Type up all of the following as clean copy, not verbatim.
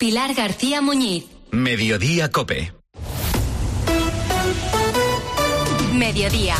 Pilar García Muñiz. Mediodía COPE. Mediodía.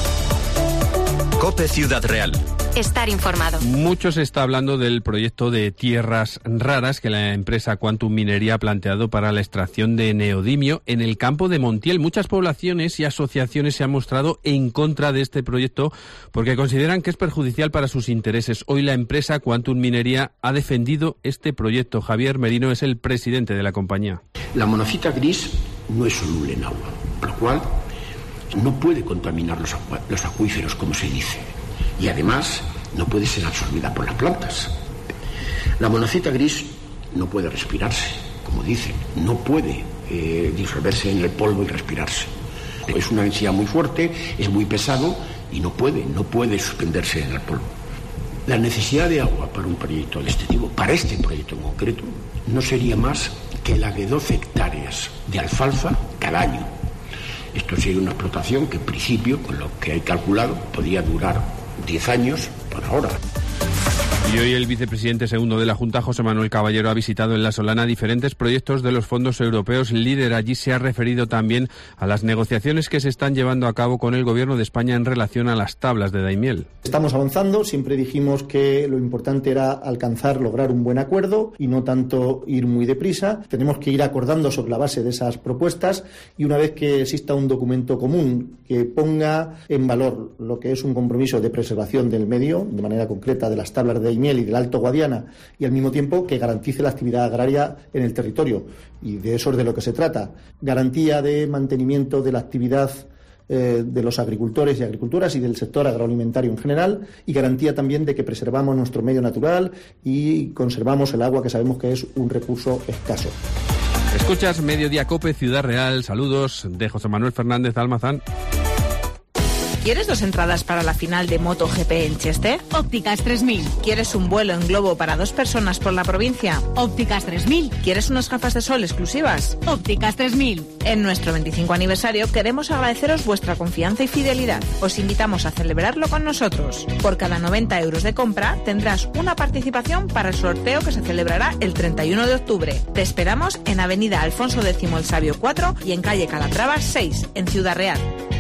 COPE Ciudad Real. Estar informado. Mucho se está hablando del proyecto de tierras raras que la empresa Quantum Minería ha planteado para la extracción de neodimio en el campo de Montiel. Muchas poblaciones y asociaciones se han mostrado en contra de este proyecto porque consideran que es perjudicial para sus intereses. Hoy la empresa Quantum Minería ha defendido este proyecto. Javier Merino es el presidente de la compañía. La monazita gris no es soluble en agua, por lo cual no puede contaminar los acuíferos, como se dice. Y además no puede ser absorbida por las plantas. La monazita gris no puede respirarse, como dicen, no puede disolverse en el polvo y respirarse. Es una densidad muy fuerte, es muy pesado y no puede suspenderse en el polvo. La necesidad de agua para un proyecto de este tipo, para este proyecto en concreto, no sería más que la de 12 hectáreas de alfalfa cada año. Esto sería una explotación que en principio, con lo que hay calculado, podría durar 10 años por ahora. Y hoy el vicepresidente segundo de la Junta, José Manuel Caballero, ha visitado en La Solana diferentes proyectos de los fondos europeos LEADER. Allí se ha referido también a las negociaciones que se están llevando a cabo con el Gobierno de España en relación a las tablas de Daimiel. Estamos avanzando, siempre dijimos que lo importante era lograr un buen acuerdo y no tanto ir muy deprisa. Tenemos que ir acordando sobre la base de esas propuestas y una vez que exista un documento común que ponga en valor lo que es un compromiso de preservación del medio, de manera concreta de las tablas de Daimiel y del Alto Guadiana, y al mismo tiempo que garantice la actividad agraria en el territorio, y de eso es de lo que se trata. Garantía de mantenimiento de la actividad de los agricultores y agricultoras y del sector agroalimentario en general, y garantía también de que preservamos nuestro medio natural y conservamos el agua, que sabemos que es un recurso escaso. Escuchas Mediodía COPE Ciudad Real. Saludos de José Manuel Fernández Almazán. ¿Quieres 2 entradas para la final de MotoGP en Cheste? Ópticas 3000. ¿Quieres un vuelo en globo para 2 personas por la provincia? Ópticas 3000. ¿Quieres unas gafas de sol exclusivas? Ópticas 3000. En nuestro 25 aniversario queremos agradeceros vuestra confianza y fidelidad. Os invitamos a celebrarlo con nosotros. Por cada 90 euros de compra tendrás una participación para el sorteo que se celebrará el 31 de octubre. Te esperamos en Avenida Alfonso X el Sabio 4 y en calle Calatrava 6, en Ciudad Real.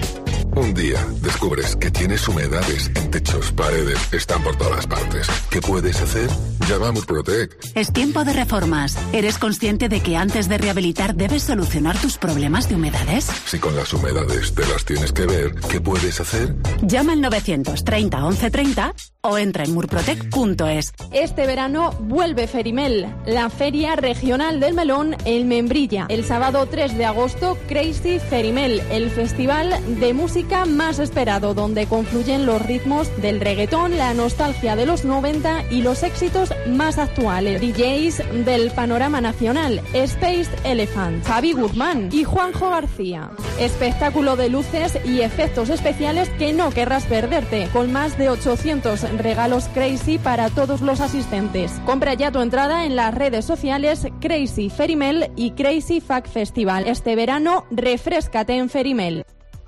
Un día descubres que tienes humedades en techos, paredes, están por todas partes. ¿Qué puedes hacer? Llama a Murprotec. Es tiempo de reformas. ¿Eres consciente de que antes de rehabilitar debes solucionar tus problemas de humedades? Si con las humedades te las tienes que ver, ¿qué puedes hacer? Llama al 930 1130 o entra en murprotec.es. Este verano vuelve Ferimel, la Feria Regional del Melón en Membrilla. El sábado 3 de agosto, Crazy Ferimel, el festival de música más esperado, donde confluyen los ritmos del reggaetón, la nostalgia de los 90 y los éxitos más actuales. DJs del panorama nacional, Space Elephant, Javi Guzmán y Juanjo García. Espectáculo de luces y efectos especiales que no querrás perderte, con más de 800 regalos Crazy para todos los asistentes. Compra ya tu entrada en las redes sociales Crazy Ferimel y Crazy Fac Festival. Este verano, refréscate en Ferimel.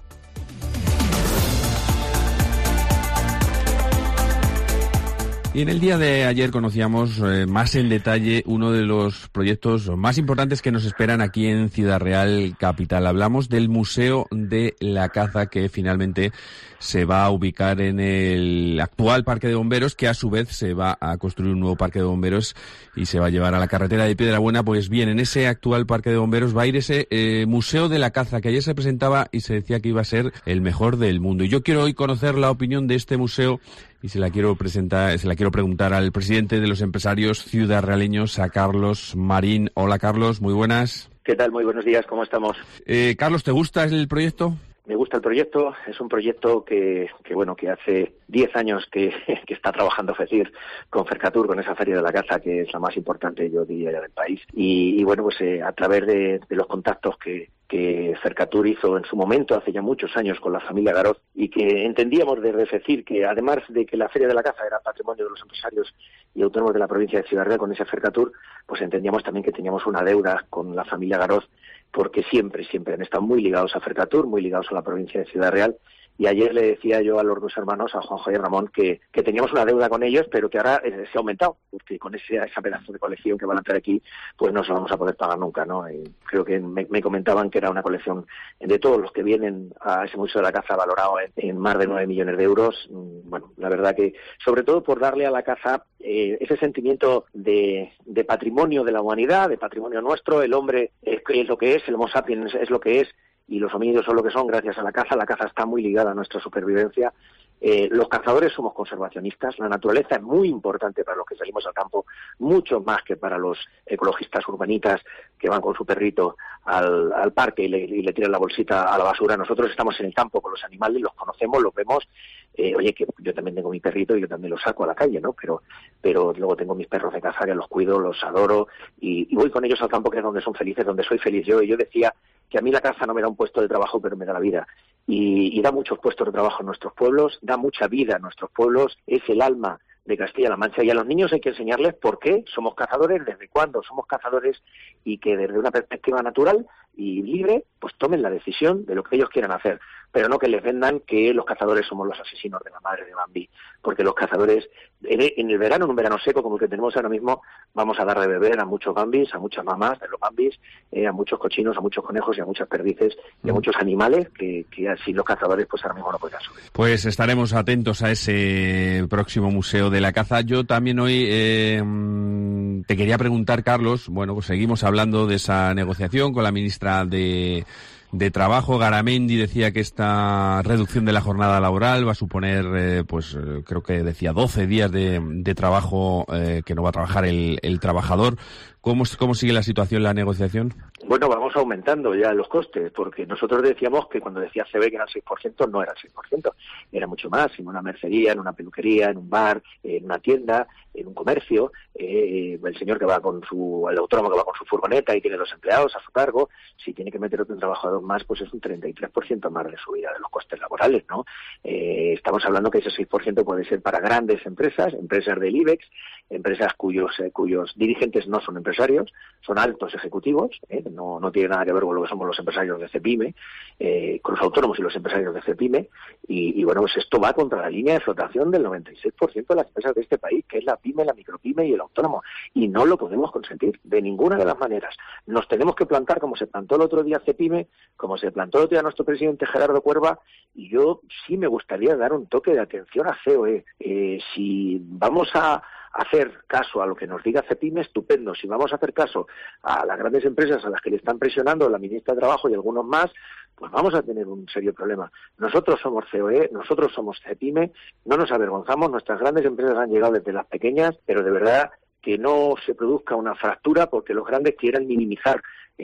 Y en el día de ayer conocíamos más en detalle uno de los proyectos más importantes que nos esperan aquí en Ciudad Real Capital. Hablamos del Museo de la Caza, que finalmente se va a ubicar en el actual Parque de Bomberos, que a su vez se va a construir un nuevo Parque de Bomberos y se va a llevar a la carretera de Piedrabuena. Pues bien, en ese actual Parque de Bomberos va a ir ese Museo de la Caza, que ayer se presentaba y se decía que iba a ser el mejor del mundo. Y yo quiero hoy conocer la opinión de este museo y se la quiero preguntar al presidente de los empresarios ciudadraleños, a Carlos Marín. Hola, Carlos, muy buenas. ¿Qué tal? Muy buenos días, ¿cómo estamos? Carlos, ¿te gusta el proyecto? Me gusta el proyecto, es un proyecto que hace 10 años que está trabajando FECIR con Fercatur, con esa Feria de la Caza, que es la más importante, yo diría, del país. Y a través de los contactos que Fercatur hizo en su momento, hace ya muchos años, con la familia Garoz, y que entendíamos desde FECIR que, además de que la Feria de la Caza era patrimonio de los empresarios y autónomos de la provincia de Ciudad Real con ese Fercatur, pues entendíamos también que teníamos una deuda con la familia Garoz, porque siempre han estado muy ligados a Fercatur, muy ligados a la provincia de Ciudad Real, y ayer le decía yo a los dos hermanos, a Juanjo y a Ramón, que teníamos una deuda con ellos, pero que ahora se ha aumentado, porque con esa pedazo de colección que van a traer aquí, pues no se vamos a poder pagar nunca, ¿no? Y creo que me comentaban que era una colección de todos los que vienen a ese Museo de la Caza valorado en más de 9 millones de euros. Bueno, la verdad que, sobre todo por darle a la caza ese sentimiento de patrimonio de la humanidad, de patrimonio nuestro. El hombre es lo que es, el Homo sapiens es lo que es, y los homínidos son lo que son gracias a la caza. La caza está muy ligada a nuestra supervivencia. Los cazadores somos conservacionistas. La naturaleza es muy importante para los que salimos al campo, mucho más que para los ecologistas urbanitas que van con su perrito al parque y le tiran la bolsita a la basura. Nosotros estamos en el campo con los animales, los conocemos, los vemos. Oye, que yo también tengo mi perrito y yo también lo saco a la calle, ¿no? Pero luego tengo mis perros de caza que los cuido, los adoro y voy con ellos al campo, que es donde son felices, donde soy feliz yo. Y yo decía que a mí la caza no me da un puesto de trabajo, pero me da la vida. Y da muchos puestos de trabajo en nuestros pueblos, da mucha vida en nuestros pueblos, es el alma de Castilla-La Mancha, y a los niños hay que enseñarles por qué somos cazadores, desde cuándo somos cazadores, y que desde una perspectiva natural y libre, pues tomen la decisión de lo que ellos quieran hacer, pero no que les vendan que los cazadores somos los asesinos de la madre de Bambi, porque los cazadores, en el verano, en un verano seco como el que tenemos ahora mismo, vamos a dar de beber a muchos Bambis, a muchas mamás de los Bambis, a muchos cochinos, a muchos conejos y a muchas perdices y a muchos animales que así los cazadores pues ahora mismo no pueden subir. Pues estaremos atentos a ese próximo Museo de la Caza. Yo también hoy te quería preguntar, Carlos, bueno, pues seguimos hablando de esa negociación con la ministra de Trabajo. Garamendi decía que esta reducción de la jornada laboral va a suponer, creo que decía 12 días de trabajo que no va a trabajar el trabajador. ¿Cómo sigue la situación, la negociación? Bueno, vamos aumentando ya los costes, porque nosotros decíamos que cuando decía CB que era el 6%, no era el 6%, era mucho más, en una mercería, en una peluquería, en un bar, en una tienda, en un comercio, el señor que va el autónomo que va con su furgoneta y tiene 2 empleados a su cargo, si tiene que meter otro trabajador más, pues es un 33% más de subida de los costes laborales, ¿no? Estamos hablando que ese 6% puede ser para grandes empresas del IBEX, empresas cuyos dirigentes no son empresarios, son altos ejecutivos, no tiene nada que ver con lo que somos los empresarios de CEPIME, con los autónomos y los empresarios de CEPIME, y bueno, pues esto va contra la línea de flotación del 96% de las empresas de este país, que es la PYME, la micropyme y el autónomo, y no lo podemos consentir de ninguna de las maneras. Nos tenemos que plantar como se plantó el otro día CEPIME, como se plantó el otro día nuestro presidente Gerardo Cuerva, y yo sí me gustaría dar un toque de atención a COE. Si vamos a hacer caso a lo que nos diga CEPIME, estupendo. Si vamos a hacer caso a las grandes empresas a las que le están presionando la ministra de Trabajo y algunos más, pues vamos a tener un serio problema. Nosotros somos COE, nosotros somos CEPIME, no nos avergonzamos, nuestras grandes empresas han llegado desde las pequeñas, pero de verdad que no se produzca una fractura porque los grandes quieran minimizar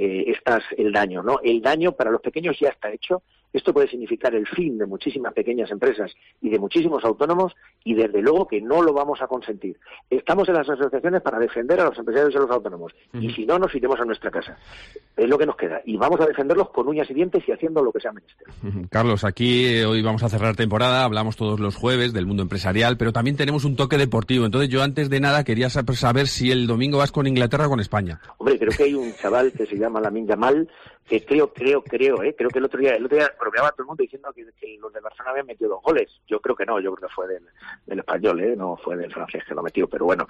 el daño, ¿no? El daño para los pequeños ya está hecho. Esto puede significar el fin de muchísimas pequeñas empresas y de muchísimos autónomos, y desde luego que no lo vamos a consentir. Estamos en las asociaciones para defender a los empresarios y a los autónomos, y si no, nos iremos a nuestra casa. Es lo que nos queda, y vamos a defenderlos con uñas y dientes y haciendo lo que sea menester. Carlos, aquí hoy vamos a cerrar temporada, hablamos todos los jueves del mundo empresarial, pero también tenemos un toque deportivo. Entonces yo antes de nada quería saber si el domingo vas con Inglaterra o con España. Hombre, creo que hay un chaval que se llama Lamine Yamal, que creo que el otro día bromeaba todo el mundo diciendo que los de Barcelona habían metido 2 goles. Yo creo que no, yo creo que fue del español, no fue del francés que lo metió, pero bueno,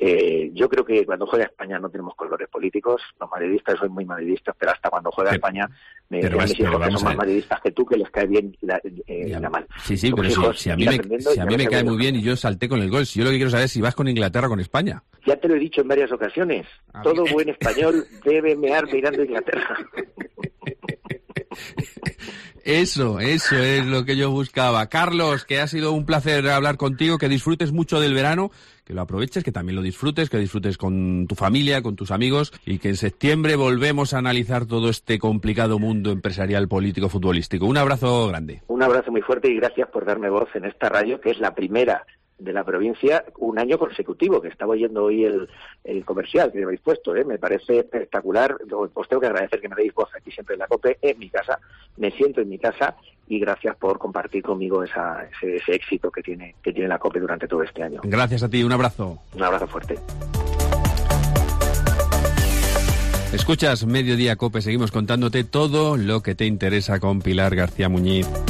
yo creo que cuando juega España no tenemos colores políticos. Los madridistas, soy muy madridistas, pero hasta cuando juega España mis hijos que son más madridistas que tú, que les cae bien Yamal. Sí, pero si a mí me cae muy bien y yo salté con el gol. Si yo lo que quiero saber es si vas con Inglaterra o con España. Ya te lo he dicho en varias ocasiones. Todo buen español debe mear mirando a Inglaterra. Eso es lo que yo buscaba. Carlos, que ha sido un placer hablar contigo, que disfrutes mucho del verano, que lo aproveches, que también lo disfrutes, que disfrutes con tu familia, con tus amigos, y que en septiembre volvemos a analizar todo este complicado mundo empresarial, político, futbolístico. Un abrazo grande. Un abrazo muy fuerte y gracias por darme voz en esta radio, que es la primera de la provincia un año consecutivo, que estaba oyendo hoy el comercial que me habéis puesto, me parece espectacular. Os tengo que agradecer que me deis voz aquí siempre en la COPE, en mi casa, me siento en mi casa, y gracias por compartir conmigo ese éxito que tiene la COPE durante todo este año. Gracias a ti, un abrazo. Un abrazo fuerte. Escuchas Mediodía COPE, seguimos contándote todo lo que te interesa con Pilar García Muñiz.